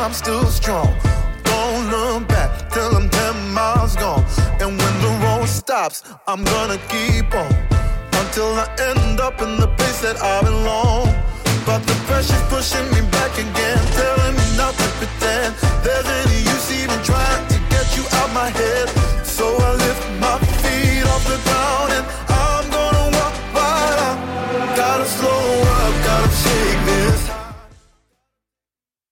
I'm still strong. Don't look back till I'm 10 miles gone. And when the road stops, I'm gonna keep on until I end up in the place that I belong. But the pressure's pushing me back again till